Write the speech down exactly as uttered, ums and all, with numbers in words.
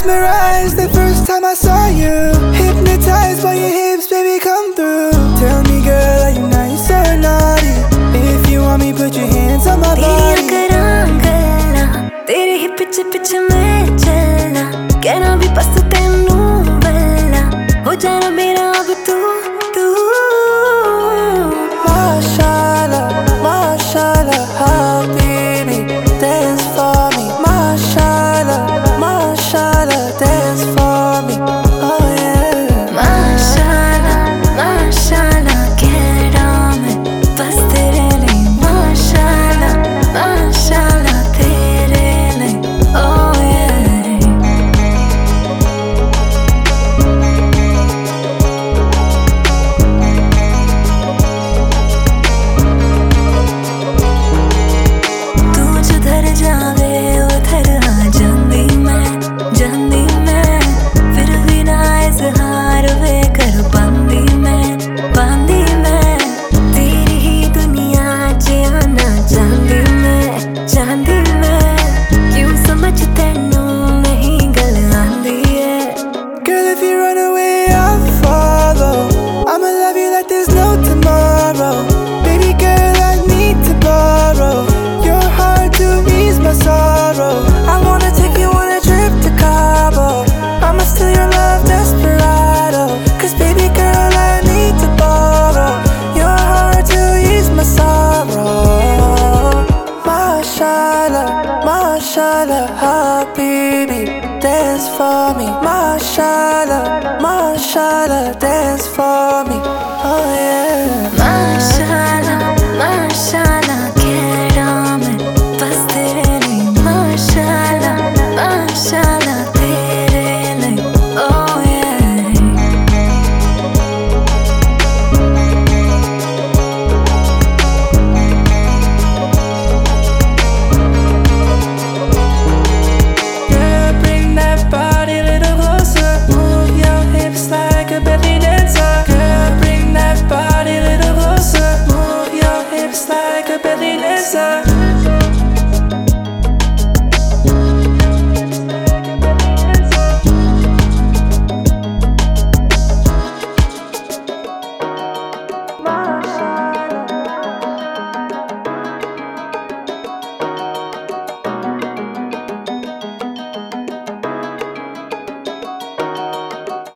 mesmerized the first time I saw you. Hypnotized by your hips, baby, come through. Tell me, girl, are you nice or naughty? If you want me, put your hands on my body. तेरे ही पीछे पीछे मैं चलना, कहना भी बस तेनू बलना, हो जाना मेरा अब तू तू। Mashallah, mashallah, habibi, dance for me. Mashallah, mashallah, dance for me. Oh yeah. Mashallah, mashallah, keh raha main bas tere liye. Mashallah, mashallah, tere liye. Oh yeah. तू जिधर जावे उधर आ जांदी मैं, जांदी मैं, फिर भी ना इज़हार वे कर पांदी मैं, पांदी मैं, तेरी ही दुनिया च आना चाहंदी मैं, चाहंदी मैं, क्यों समझ तैनू नहीं गल आंदी है। Girl, if you run away, I'll follow. I'ma love you like there's no tomorrow. Baby girl, I need to borrow your heart to ease my sorrow. I wanna take you on a trip to Cabo. I'ma steal your love, desperado. Cause baby girl, I need to borrow your heart to ease my sorrow. Mashallah, mashallah, habibi, dance for me. Mashallah, mashallah, dance for me.